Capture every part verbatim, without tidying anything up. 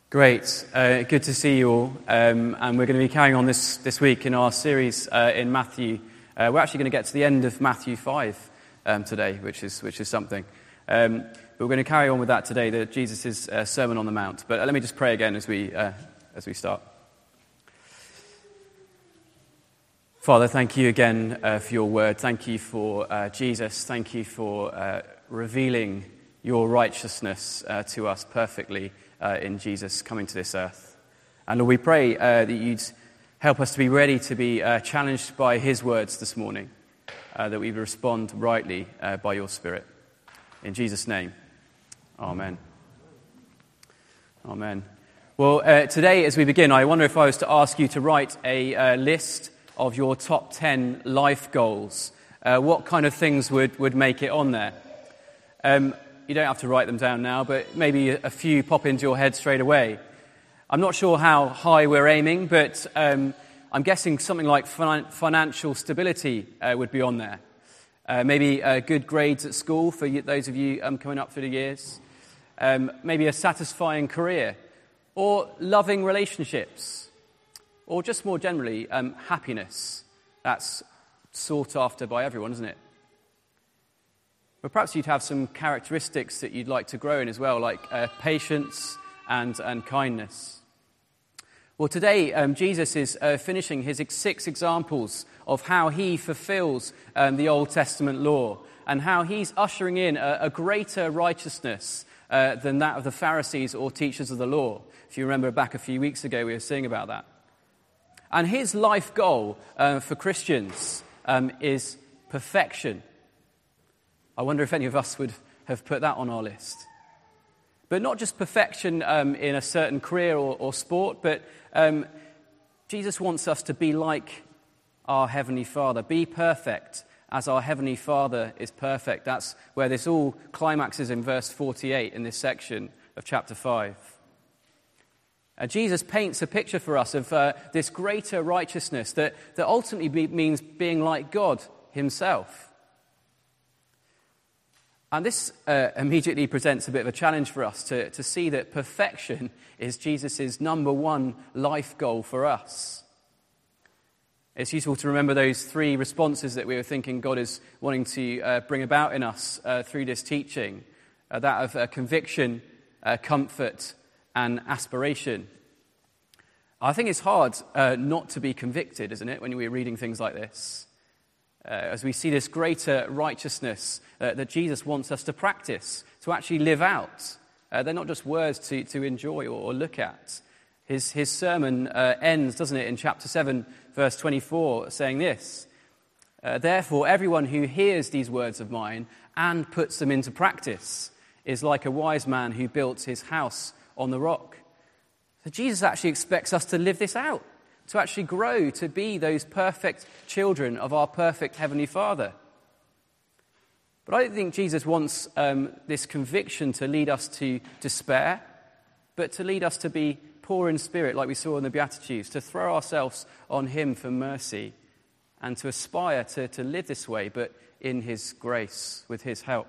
Great. Uh, good to see you all. Um, and we're going to be carrying on this, this week in our series uh, in Matthew. Uh, we're actually going to get to the end of Matthew five um, today, which is which is something. Um, but we're going to carry on with that today, the Jesus' uh, Sermon on the Mount. But uh, let me just pray again as we uh, as we start. Father, thank you again uh, for your word. Thank you for uh, Jesus. Thank you for uh, revealing your righteousness uh, to us perfectly uh, in Jesus coming to this earth. And Lord, we pray uh, that you'd help us to be ready to be uh, challenged by his words this morning, uh, that we respond rightly uh, by your Spirit. In Jesus' name, amen. Amen. Well, uh, today as we begin, I wonder if I was to ask you to write a uh, list of your top ten life goals, uh, what kind of things would, would make it on there? Um, you don't have to write them down now, but maybe a few pop into your head straight away. I'm not sure how high we're aiming, but um, I'm guessing something like fin- financial stability uh, would be on there. Uh, maybe uh, good grades at school for you, those of you um, coming up through the years. Um, maybe a satisfying career, or loving relationships. Or just more generally, um, happiness. That's sought after by everyone, isn't it? But perhaps you'd have some characteristics that you'd like to grow in as well, like uh, patience and, and kindness. Well, today, um, Jesus is uh, finishing his six examples of how he fulfills um, the Old Testament law and how he's ushering in a, a greater righteousness uh, than that of the Pharisees or teachers of the law. If you remember back a few weeks ago, we were saying about that. And his life goal uh, for Christians um, is perfection. I wonder if any of us would have put that on our list. But not just perfection um, in a certain career or, or sport, but um, Jesus wants us to be like our Heavenly Father. Be perfect as our Heavenly Father is perfect. That's where this all climaxes in verse forty-eight in this section of chapter five. Uh, Jesus paints a picture for us of uh, this greater righteousness that, that ultimately be, means being like God himself. And this uh, immediately presents a bit of a challenge for us to, to see that perfection is Jesus' number one life goal for us. It's useful to remember those three responses that we were thinking God is wanting to uh, bring about in us uh, through this teaching. Uh, that of uh, conviction, uh, comfort, and aspiration. I think it's hard uh, not to be convicted, isn't it, when we're reading things like this? Uh, as we see this greater righteousness uh, that Jesus wants us to practice, to actually live out. Uh, they're not just words to, to enjoy or, or look at. His, his sermon uh, ends, doesn't it, in chapter seven, verse twenty-four, saying this, uh, Therefore, everyone who hears these words of mine and puts them into practice is like a wise man who built his house on the rock. So Jesus actually expects us to live this out, to actually grow to be those perfect children of our perfect Heavenly Father. But I don't think Jesus wants um, this conviction to lead us to despair, but to lead us to be poor in spirit, like we saw in the Beatitudes, to throw ourselves on him for mercy and to aspire to, to live this way, but in his grace, with his help.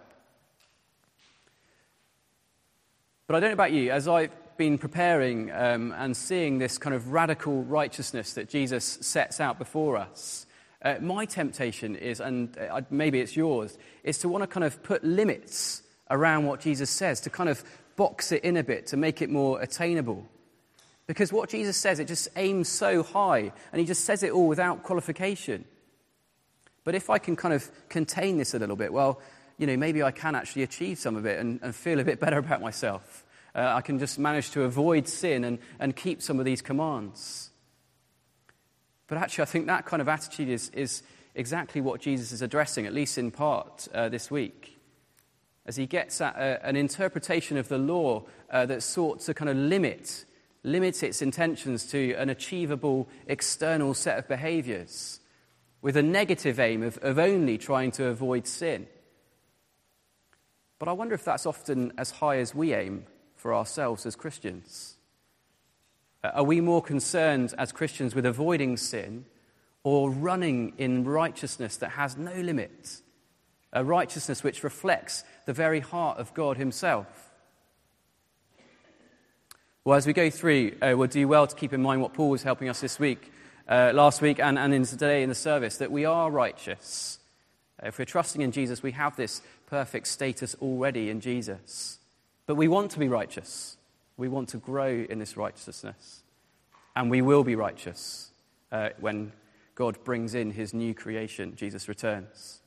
But I don't know about you, as I've been preparing um, and seeing this kind of radical righteousness that Jesus sets out before us, uh, my temptation is, and uh, maybe it's yours, is to want to kind of put limits around what Jesus says, to kind of box it in a bit, to make it more attainable. Because what Jesus says, it just aims so high, and he just says it all without qualification. But if I can kind of contain this a little bit, well, you know, maybe I can actually achieve some of it and, and feel a bit better about myself. Uh, I can just manage to avoid sin and, and keep some of these commands. But actually, I think that kind of attitude is, is exactly what Jesus is addressing, at least in part, uh, this week. As he gets at a, an interpretation of the law uh, that sought to kind of limit, limit its intentions to an achievable external set of behaviors, with a negative aim of, of only trying to avoid sin. But I wonder if that's often as high as we aim for ourselves as Christians. Are we more concerned as Christians with avoiding sin or running in righteousness that has no limit? A righteousness which reflects the very heart of God himself. Well, as we go through, uh, we'll do well to keep in mind what Paul was helping us this week, uh, last week, and, and in today in the service, that we are righteous. Uh, if we're trusting in Jesus, we have this perfect status already in Jesus. But we want to be righteous. We want to grow in this righteousness. And we will be righteous uh, when God brings in his new creation, Jesus returns.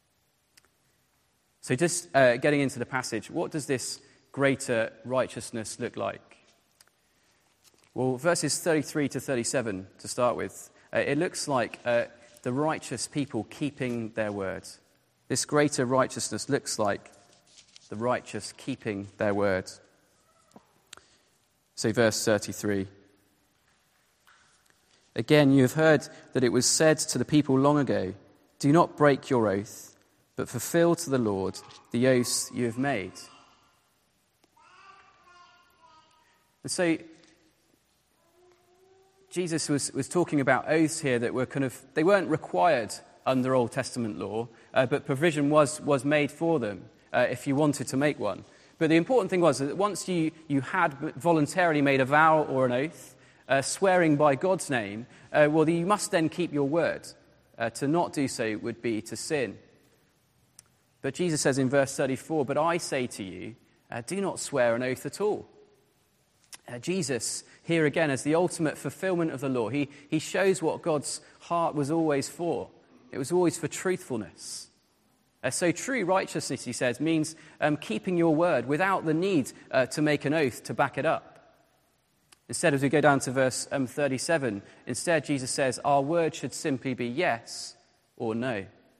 So just uh, getting into the passage, what does this greater righteousness look like? Well, verses thirty-three to thirty-seven to start with, uh, it looks like uh, the righteous people keeping their word. This greater righteousness looks like the righteous keeping their word. So verse thirty-three. Again, you have heard that it was said to the people long ago, do not break your oath, but fulfill to the Lord the oaths you have made. And so Jesus was, was talking about oaths here that were kind of, they weren't required under Old Testament law, uh, but provision was, was made for them uh, if you wanted to make one. But the important thing was that once you, you had voluntarily made a vow or an oath, uh, swearing by God's name, uh, well, you must then keep your word. Uh, to not do so would be to sin. But Jesus says in verse thirty-four, but I say to you, uh, do not swear an oath at all. Uh, Jesus, here again, as the ultimate fulfillment of the law, he, he shows what God's heart was always for. It was always for truthfulness. Uh, so true righteousness, he says, means um, keeping your word without the need uh, to make an oath to back it up. Instead, as we go down to verse um, thirty-seven, instead Jesus says our word should simply be yes or no.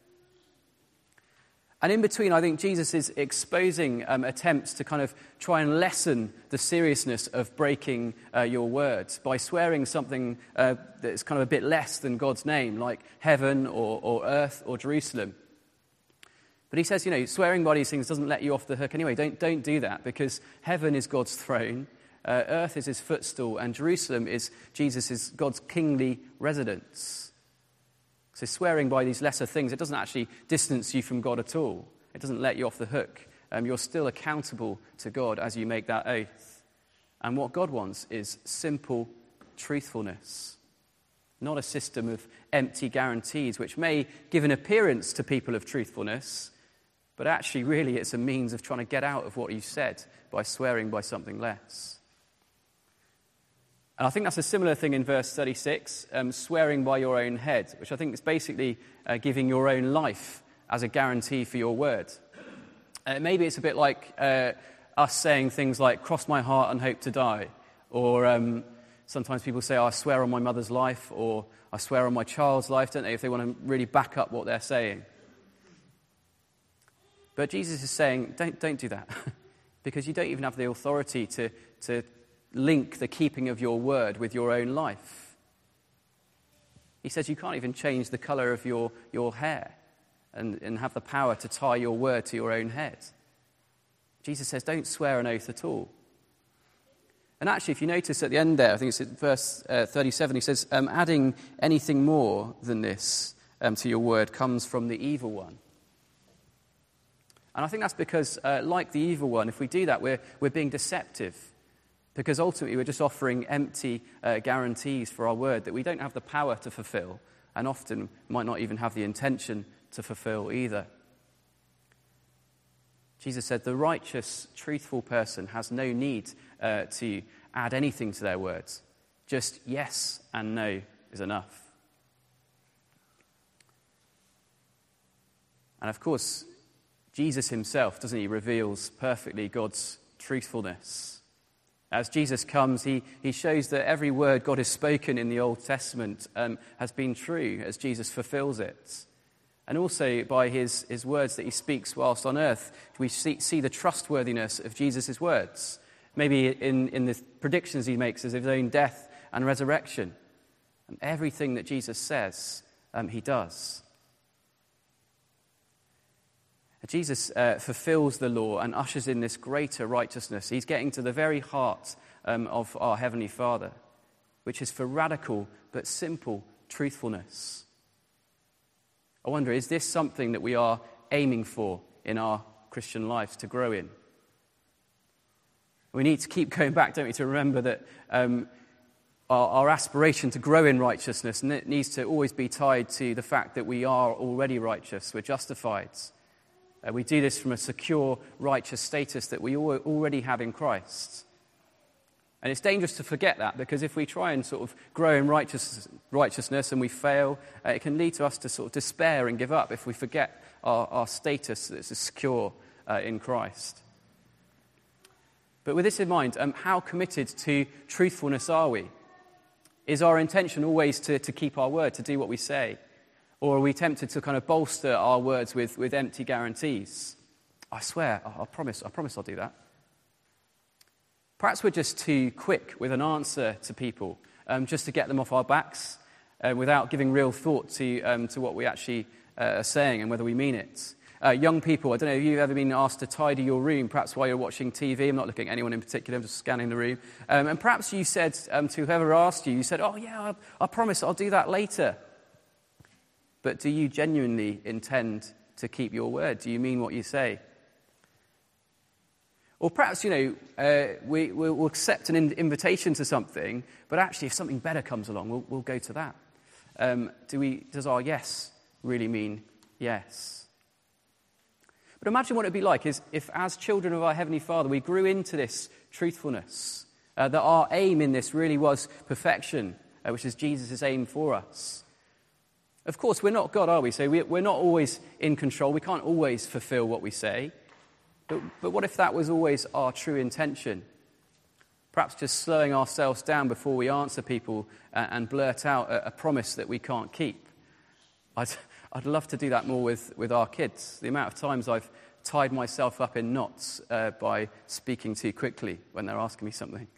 And in between, I think Jesus is exposing um, attempts to kind of try and lessen the seriousness of breaking uh, your words by swearing something uh, that's kind of a bit less than God's name, like heaven or, or earth or Jerusalem. But he says, you know, swearing by these things doesn't let you off the hook anyway. Don't, don't do that, because heaven is God's throne, uh, earth is his footstool, and Jerusalem is Jesus, is God's kingly residence. So swearing by these lesser things, it doesn't actually distance you from God at all. It doesn't let you off the hook. Um, you're still accountable to God as you make that oath. And what God wants is simple truthfulness, not a system of empty guarantees, which may give an appearance to people of truthfulness, but actually really it's a means of trying to get out of what you said by swearing by something less. And I think that's a similar thing in verse thirty-six, um, swearing by your own head, which I think is basically uh, giving your own life as a guarantee for your word. Uh, maybe it's a bit like uh, us saying things like, cross my heart and hope to die. Or um, sometimes people say, oh, I swear on my mother's life, or I swear on my child's life, don't they, if they want to really back up what they're saying. But Jesus is saying, don't, don't do that, because you don't even have the authority to, to link the keeping of your word with your own life. He says you can't even change the colour of your, your hair and, and have the power to tie your word to your own head. Jesus says don't swear an oath at all. And actually, if you notice at the end there, I think it's in verse uh, thirty-seven, he says, um, adding anything more than this um, to your word comes from the evil one. And I think that's because, uh, like the evil one, if we do that, we're, we're being deceptive. Because ultimately we're just offering empty uh, guarantees for our word that we don't have the power to fulfill, and often might not even have the intention to fulfill either. Jesus said the righteous, truthful person has no need uh, to add anything to their words. Just yes and no is enough. And of course, Jesus himself, doesn't he, reveals perfectly God's truthfulness. As Jesus comes, he, he shows that every word God has spoken in the Old Testament um, has been true as Jesus fulfills it. And also by his, his words that he speaks whilst on earth, we see, see the trustworthiness of Jesus' words. Maybe in, in the predictions he makes of his own death and resurrection. And everything that Jesus says, um, he does. Jesus uh, fulfills the law and ushers in this greater righteousness. He's getting to the very heart um, of our Heavenly Father, which is for radical but simple truthfulness. I wonder, is this something that we are aiming for in our Christian lives to grow in? We need to keep going back, don't we, to remember that um, our, our aspiration to grow in righteousness needs to always be tied to the fact that we are already righteous, we're justified. Uh, we do this from a secure, righteous status that we al- already have in Christ. And it's dangerous to forget that, because if we try and sort of grow in righteous, righteousness and we fail, uh, it can lead to us to sort of despair and give up if we forget our, our status that's secure uh, in Christ. But with this in mind, um, how committed to truthfulness are we? Is our intention always to, to keep our word, to do what we say? Or are we tempted to kind of bolster our words with, with empty guarantees? I swear, I, I promise, I promise I'll do that. Perhaps we're just too quick with an answer to people, um, just to get them off our backs, uh, without giving real thought to um, to what we actually uh, are saying and whether we mean it. Uh, young people, I don't know if you've ever been asked to tidy your room, perhaps while you're watching T V. I'm not looking at anyone in particular, I'm just scanning the room. Um, and perhaps you said um, to whoever asked you, you said, oh yeah, I, I promise I'll do that later. But do you genuinely intend to keep your word? Do you mean what you say? Or perhaps, you know, uh, we, we'll accept an in- invitation to something, but actually if something better comes along, we'll, we'll go to that. Um, do we? Does our yes really mean yes? But imagine what it would be like is if, as children of our Heavenly Father, we grew into this truthfulness, uh, that our aim in this really was perfection, uh, which is Jesus' aim for us. Of course, we're not God, are we? So we, we're not always in control. We can't always fulfill what we say. But, but what if that was always our true intention? Perhaps just slowing ourselves down before we answer people and, and blurt out a, a promise that we can't keep. I'd, I'd love to do that more with, with our kids. The amount of times I've tied myself up in knots uh, by speaking too quickly when they're asking me something.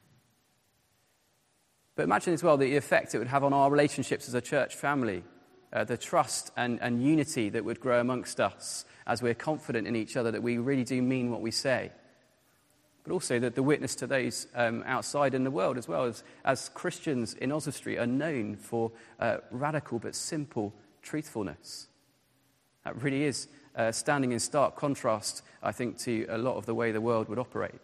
But imagine as well the effect it would have on our relationships as a church family. Uh, the trust and, and unity that would grow amongst us as we're confident in each other that we really do mean what we say. But also that the witness to those um, outside in the world as well, as, as Christians in Oswestry are known for uh, radical but simple truthfulness. That really is uh, standing in stark contrast, I think, to a lot of the way the world would operate.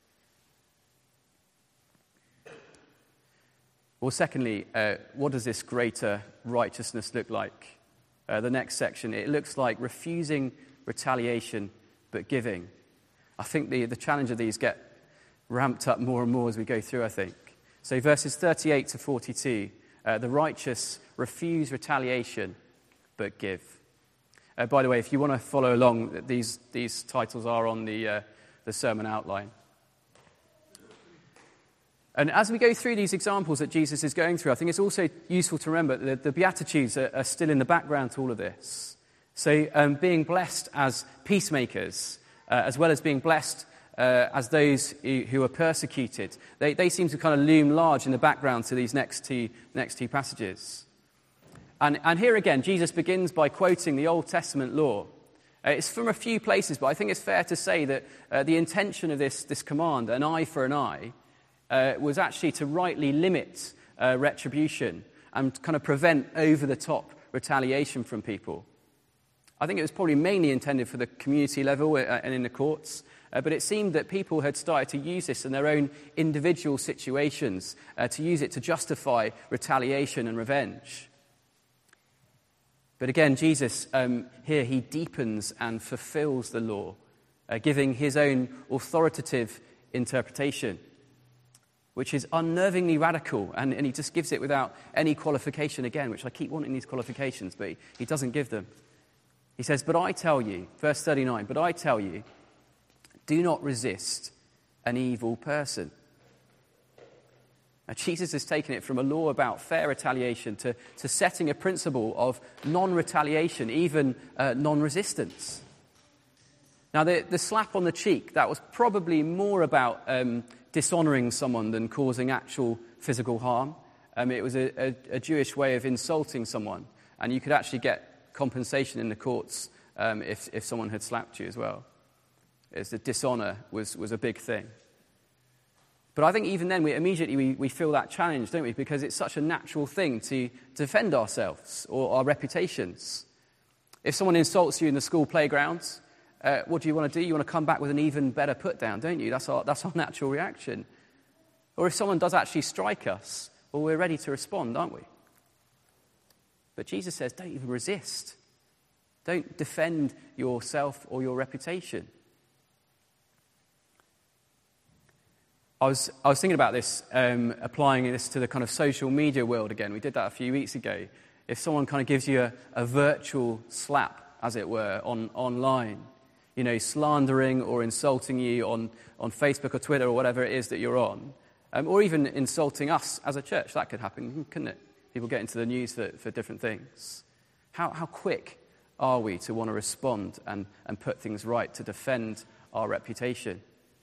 Well, secondly, uh, what does this greater righteousness look like? Uh, the next section, it looks like refusing retaliation but giving. I think the, the challenge of these get ramped up more and more as we go through, I think. So verses thirty-eight to forty-two, uh, the righteous refuse retaliation but give. Uh, by the way, if you want to follow along, these, these titles are on the, uh, the sermon outline. And as we go through these examples that Jesus is going through, I think it's also useful to remember that the Beatitudes are, are still in the background to all of this. So um, being blessed as peacemakers, uh, as well as being blessed uh, as those who, who are persecuted, they, they seem to kind of loom large in the background to these next two, next two passages. And, and here again, Jesus begins by quoting the Old Testament law. Uh, it's from a few places, but I think it's fair to say that uh, the intention of this, this command, an eye for an eye, Uh, was actually to rightly limit uh, retribution and kind of prevent over-the-top retaliation from people. I think it was probably mainly intended for the community level uh, and in the courts, uh, but it seemed that people had started to use this in their own individual situations, uh, to use it to justify retaliation and revenge. But again, Jesus, um, here he deepens and fulfills the law, uh, giving his own authoritative interpretation, which is unnervingly radical, and, and he just gives it without any qualification again, which I keep wanting these qualifications, but he, he doesn't give them. He says, but I tell you, verse thirty-nine, but I tell you, do not resist an evil person. Now, Jesus has taken it from a law about fair retaliation to, to setting a principle of non-retaliation, even uh, non-resistance. Now, the, the slap on the cheek, that was probably more about um, dishonouring someone than causing actual physical harm. Um, it was a, a, a Jewish way of insulting someone, and you could actually get compensation in the courts um, if, if someone had slapped you as well. It's the dishonour was, was a big thing. But I think even then, we immediately we, we feel that challenge, don't we? Because it's such a natural thing to defend ourselves or our reputations. If someone insults you in the school playground, uh, what do you want to do? You want to come back with an even better put down, don't you? That's our, that's our natural reaction. Or if someone does actually strike us, well, we're ready to respond, aren't we? But Jesus says, don't even resist. Don't defend yourself or your reputation. I was I was thinking about this, um, applying this to the kind of social media world again. We did that a few weeks ago. If someone kind of gives you a, a virtual slap, as it were, on online, you know, slandering or insulting you on, on Facebook or Twitter or whatever it is that you're on, um, or even insulting us as a church, that could happen, couldn't it? People get into the news for, for different things. How how quick are we to want to respond and, and put things right, to defend our reputation?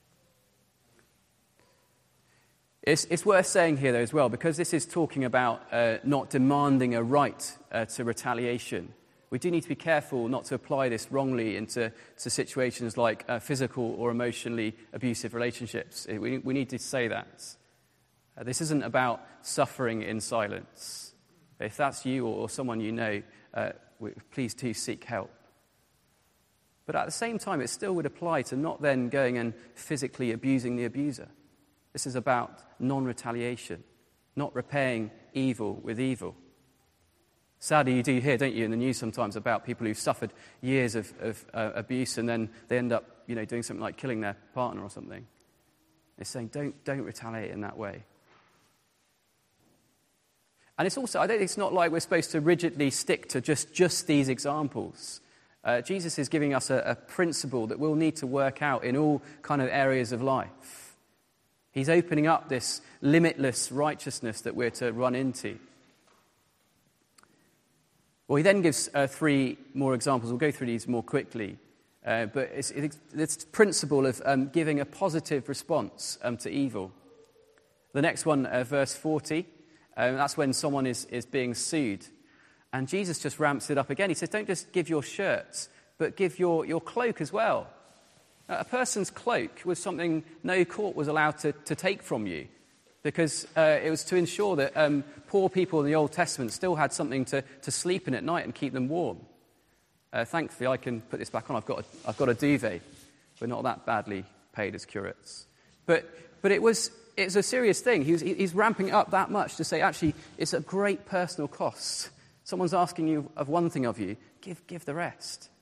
It's, it's worth saying here, though, as well, because this is talking about uh, not demanding a right uh, to retaliation. We do need to be careful not to apply this wrongly into to situations like uh, physical or emotionally abusive relationships. We, we need to say that. Uh, this isn't about suffering in silence. If that's you or, or someone you know, uh, we, please do seek help. But at the same time, it still would apply to not then going and physically abusing the abuser. This is about non-retaliation, not repaying evil with evil. Sadly, you do hear, don't you, in the news sometimes about people who've suffered years of, of uh, abuse and then they end up, you know, doing something like killing their partner or something. It's saying, don't don't retaliate in that way. And it's also, I don't think it's not like we're supposed to rigidly stick to just, just these examples. Uh, Jesus is giving us a, a principle that we'll need to work out in all kind of areas of life. He's opening up this limitless righteousness that we're to run into. Well, he then gives uh, three more examples. We'll go through these more quickly. Uh, but it's, it's this principle of um, giving a positive response um, to evil. The next one, uh, verse forty, um, that's when someone is, is being sued. And Jesus just ramps it up again. He says, don't just give your shirts, but give your, your cloak as well. A person's cloak was something no court was allowed to, to take from you because uh, it was to ensure that um, poor people in the Old Testament still had something to, to sleep in at night and keep them warm. Uh, thankfully, I can put this back on. I've got a, I've got a duvet. We're not that badly paid as curates. But but it was it's a serious thing. He was, he's ramping up that much to say, actually, it's a great personal cost. Someone's asking you of one thing of you, give give the rest.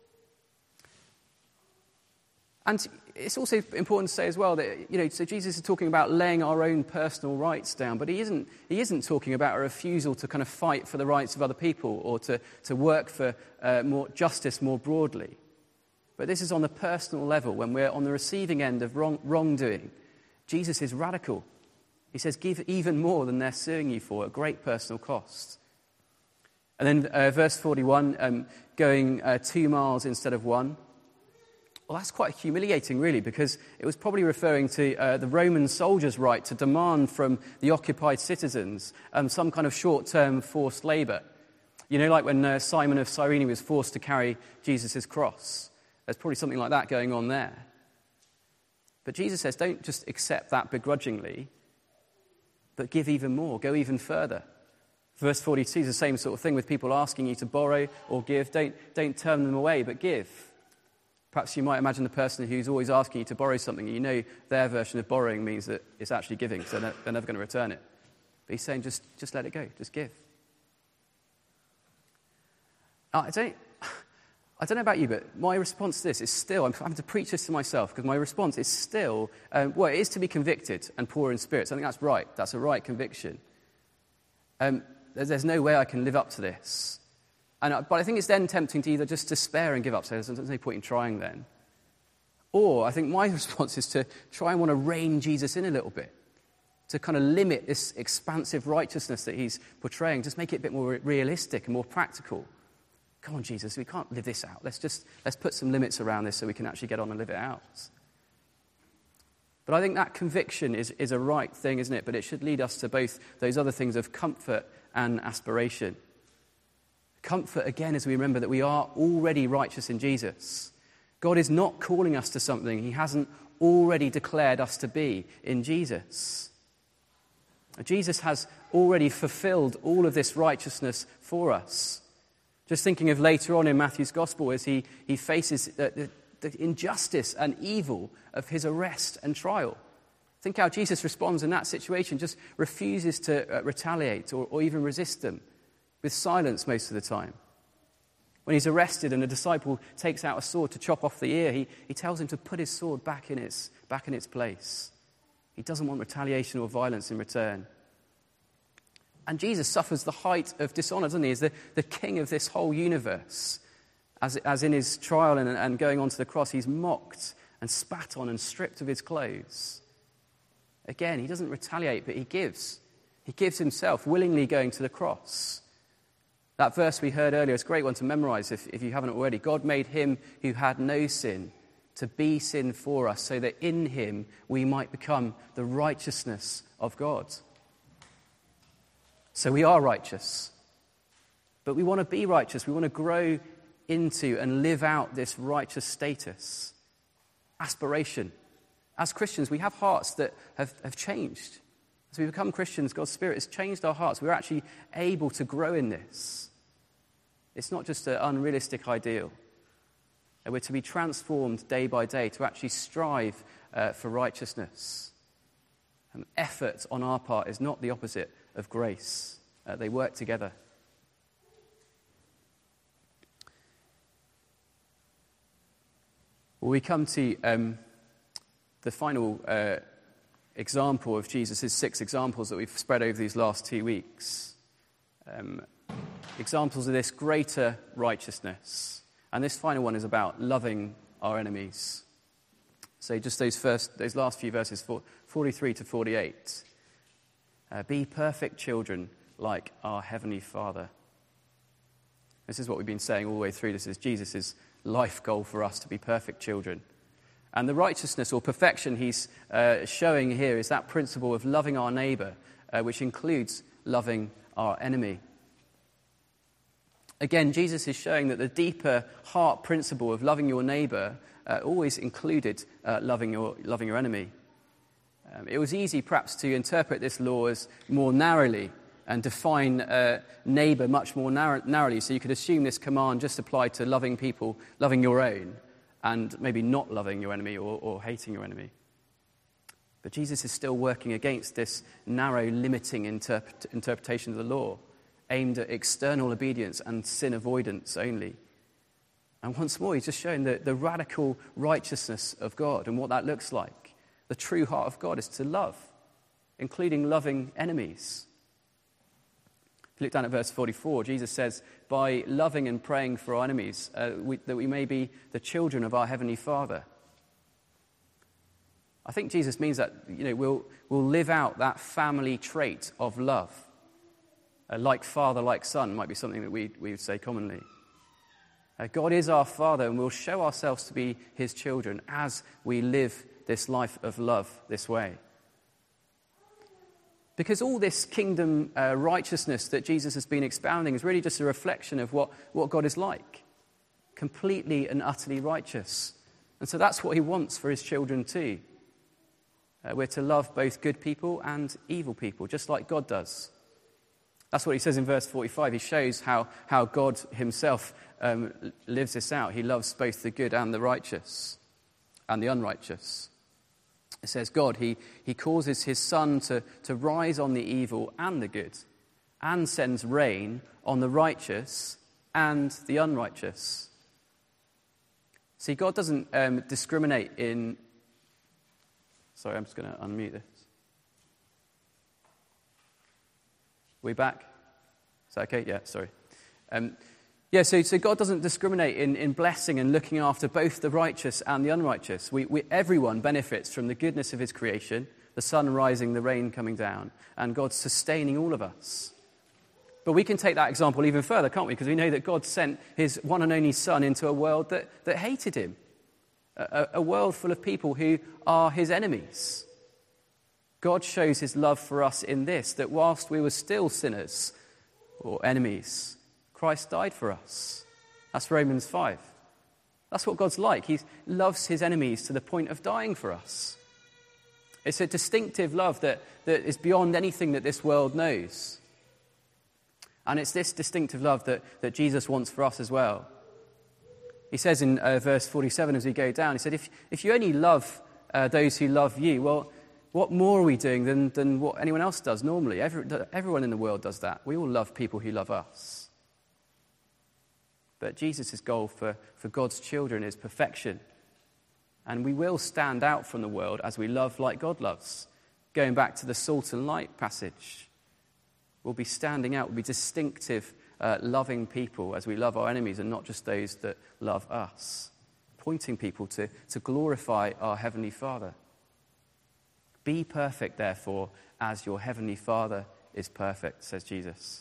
And it's also important to say as well that, you know, so Jesus is talking about laying our own personal rights down, but he isn't he isn't talking about a refusal to kind of fight for the rights of other people or to, to work for uh, more justice more broadly. But this is on the personal level, when we're on the receiving end of wrong, wrongdoing. Jesus is radical. He says, give even more than they're suing you for, at great personal cost. And then uh, verse forty-one, um, going uh, two miles instead of one. Well, that's quite humiliating, really, because it was probably referring to uh, the Roman soldiers' right to demand from the occupied citizens um, some kind of short-term forced labour. You know, like when uh, Simon of Cyrene was forced to carry Jesus' cross. There's probably something like that going on there. But Jesus says, don't just accept that begrudgingly, but give even more, go even further. Verse forty-two is the same sort of thing with people asking you to borrow or give. Don't, don't turn them away, but give. Perhaps you might imagine the person who's always asking you to borrow something, and you know their version of borrowing means that it's actually giving, so they're, they're never going to return it. But he's saying, just, just let it go, just give. Now, I don't, I don't know about you, but my response to this is still, I'm having to preach this to myself, because my response is still, um, well, it is to be convicted and poor in spirit. I think that's right. That's a right conviction. Um, there's, there's no way I can live up to this. And, but I think it's then tempting to either just despair and give up, so there's, there's no point in trying then. Or I think my response is to try and want to rein Jesus in a little bit, to kind of limit this expansive righteousness that he's portraying, just make it a bit more realistic and more practical. Come on, Jesus, we can't live this out. Let's just let's put some limits around this so we can actually get on and live it out. But I think that conviction is, is a right thing, isn't it? But it should lead us to both those other things of comfort and aspiration. Comfort, again, as we remember that we are already righteous in Jesus. God is not calling us to something he hasn't already declared us to be in Jesus. Jesus has already fulfilled all of this righteousness for us. Just thinking of later on in Matthew's Gospel as he, he faces, uh, the injustice and evil of his arrest and trial. Think how Jesus responds in that situation, just refuses to uh, retaliate or, or even resist them, with silence most of the time. When he's arrested and a disciple takes out a sword to chop off the ear, he, he tells him to put his sword back in its, back in its place. He doesn't want retaliation or violence in return. And Jesus suffers the height of dishonor, doesn't he? He's the, the king of this whole universe. As, as in his trial and, and going onto the cross, he's mocked and spat on and stripped of his clothes. Again, he doesn't retaliate, but he gives. He gives himself, willingly going to the cross. That verse we heard earlier is a great one to memorize if, if you haven't already. God made him who had no sin to be sin for us, so that in him we might become the righteousness of God. So we are righteous. But we want to be righteous. We want to grow into and live out this righteous status. Aspiration. As Christians, we have hearts that have, have changed. As we become Christians, God's Spirit has changed our hearts. We're actually able to grow in this. It's not just an unrealistic ideal. We're to be transformed day by day, to actually strive uh, for righteousness. And effort on our part is not the opposite of grace. Uh, they work together. Well, we come to um, the final uh, example of Jesus' six examples that we've spread over these last two weeks. Um, examples of this greater righteousness. And this final one is about loving our enemies. So just those first, those last few verses, forty-three to forty-eight. Uh, Be perfect children like our Heavenly Father. This is what we've been saying all the way through. This is Jesus' life goal for us, to be perfect children. And the righteousness or perfection he's uh, showing here is that principle of loving our neighbour, uh, which includes loving our enemy. Again, Jesus is showing that the deeper heart principle of loving your neighbour uh, always included uh, loving your loving your enemy. Um, it was easy, perhaps, to interpret this law as more narrowly and define uh, neighbour much more narrow, narrowly. So you could assume this command just applied to loving people, loving your own, and maybe not loving your enemy or, or hating your enemy. But Jesus is still working against this narrow, limiting interpret- interpretation of the law, aimed at external obedience and sin avoidance only. And once more, he's just showing the, the radical righteousness of God and what that looks like. The true heart of God is to love, including loving enemies. If you look down at verse forty-four, Jesus says, by loving and praying for our enemies, uh, we, that we may be the children of our Heavenly Father. I think Jesus means that, you know, we'll, we'll live out that family trait of love. Uh, like father, like son might be something that we, we would say commonly. Uh, God is our Father, and we'll show ourselves to be his children as we live this life of love this way. Because all this kingdom uh, righteousness that Jesus has been expounding is really just a reflection of what, what God is like. Completely and utterly righteous. And so that's what he wants for his children too. Uh, we're to love both good people and evil people, just like God does. That's what he says in verse forty-five. He shows how, how God himself um, lives this out. He loves both the good and the righteous and the unrighteous. It says God, he, he causes his sun to, to rise on the evil and the good, and sends rain on the righteous and the unrighteous. See, God doesn't um, discriminate in... Sorry, I'm just going to unmute this. We back? Is that okay? Yeah, sorry. Um, yeah, so, so God doesn't discriminate in, in blessing and looking after both the righteous and the unrighteous. We, we, everyone benefits from the goodness of his creation, the sun rising, the rain coming down, and God sustaining all of us. But we can take that example even further, can't we? Because we know that God sent his one and only Son into a world that, that hated him, a, a world full of people who are his enemies. God shows his love for us in this, that whilst we were still sinners or enemies, Christ died for us. That's Romans five. That's what God's like. He loves his enemies to the point of dying for us. It's a distinctive love that, that is beyond anything that this world knows. And it's this distinctive love that, that Jesus wants for us as well. He says in uh, verse forty-seven as we go down, he said, if, if you only love uh, those who love you, well, what more are we doing than, than what anyone else does normally? Every, everyone in the world does that. We all love people who love us. But Jesus' goal for, for God's children is perfection. And we will stand out from the world as we love like God loves. Going back to the salt and light passage, we'll be standing out, we'll be distinctive, uh, loving people as we love our enemies and not just those that love us. Pointing people to, to glorify our Heavenly Father. Be perfect, therefore, as your Heavenly Father is perfect, says Jesus.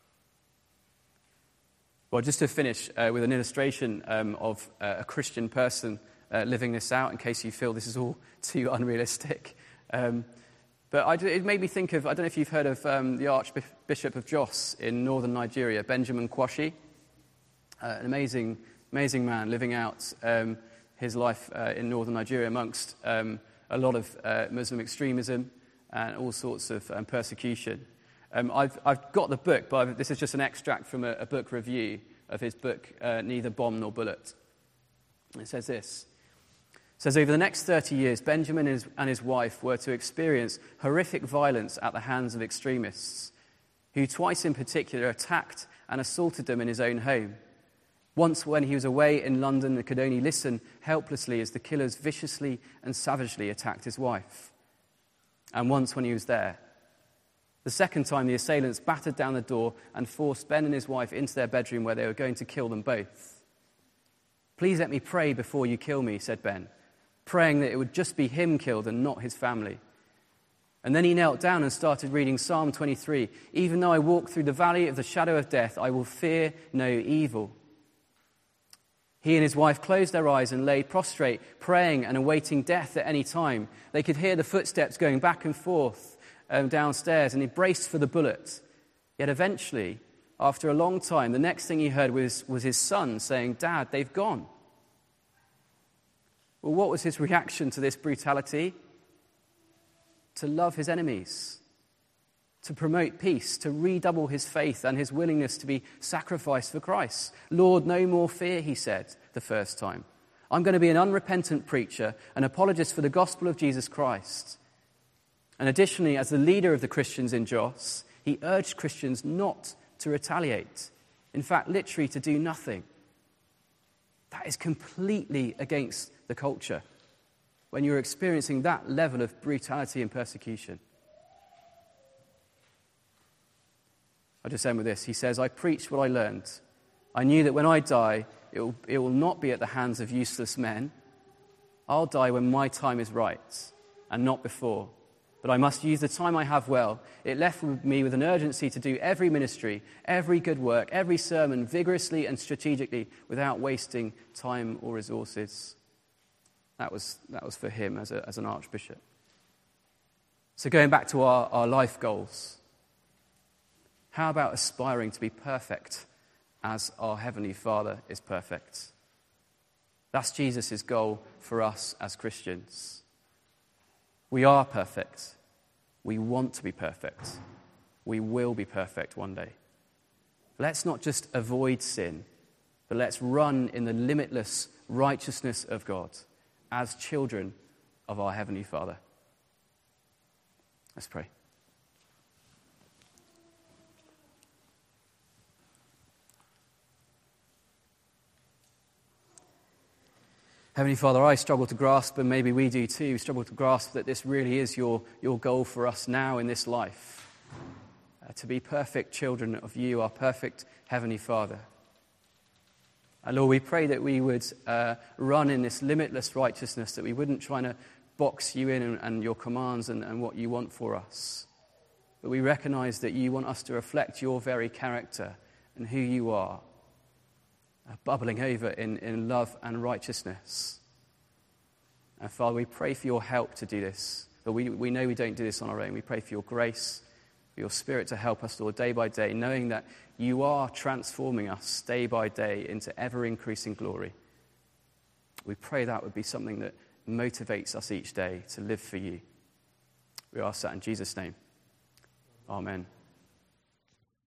Well, just to finish uh, with an illustration um, of uh, a Christian person uh, living this out, in case you feel this is all too unrealistic. Um, but I, it made me think of, I don't know if you've heard of um, the Archbishop of Jos in northern Nigeria, Benjamin Kwashi. Uh, an amazing, amazing man living out um, his life uh, in northern Nigeria amongst um, a lot of uh, Muslim extremism and all sorts of um, persecution. Um, I've, I've got the book, but I've, this is just an extract from a, a book review of his book, uh, Neither Bomb Nor Bullet. It says this. It says, over the next thirty years, Benjamin and his, and his wife were to experience horrific violence at the hands of extremists, who twice in particular attacked and assaulted them in his own home. Once when he was away in London and could only listen helplessly as the killers viciously and savagely attacked his wife. And once when he was there. The second time, the assailants battered down the door and forced Ben and his wife into their bedroom where they were going to kill them both. Please let me pray before you kill me, said Ben, praying that it would just be him killed and not his family. And then he knelt down and started reading Psalm twenty-three. Even though I walk through the valley of the shadow of death, I will fear no evil. He and his wife closed their eyes and lay prostrate, praying and awaiting death at any time. They could hear the footsteps going back and forth um, downstairs, and he braced for the bullet. Yet eventually, after a long time, the next thing he heard was, was his son saying, "Dad, they've gone." Well, what was his reaction to this brutality? To love his enemies, to promote peace, to redouble his faith and his willingness to be sacrificed for Christ. Lord, no more fear, he said the first time. I'm going to be an unrepentant preacher, an apologist for the gospel of Jesus Christ. And additionally, as the leader of the Christians in Jos, he urged Christians not to retaliate. In fact, literally to do nothing. That is completely against the culture when you're experiencing that level of brutality and persecution. I'll just end with this. He says, I preached what I learned. I knew that when I die, it will, it will not be at the hands of useless men. I'll die when my time is right, and not before. But I must use the time I have well. It left me with an urgency to do every ministry, every good work, every sermon vigorously and strategically without wasting time or resources. That was, that was for him as, a, as an archbishop. So going back to our, our life goals, how about aspiring to be perfect as our Heavenly Father is perfect? That's Jesus' goal for us as Christians. We are perfect. We want to be perfect. We will be perfect one day. Let's not just avoid sin, but let's run in the limitless righteousness of God as children of our Heavenly Father. Let's pray. Heavenly Father, I struggle to grasp, and maybe we do too, struggle to grasp that this really is your, your goal for us now in this life. Uh, to be perfect children of you, our perfect Heavenly Father. And Lord, we pray that we would uh, run in this limitless righteousness, that we wouldn't try to box you in and, and your commands and, and what you want for us. But we recognize that you want us to reflect your very character and who you are. Bubbling over in, in love and righteousness. And Father, we pray for your help to do this. But we, we know we don't do this on our own. We pray for your grace, for your Spirit to help us, Lord, day by day, knowing that you are transforming us day by day into ever-increasing glory. We pray that would be something that motivates us each day to live for you. We ask that in Jesus' name. Amen.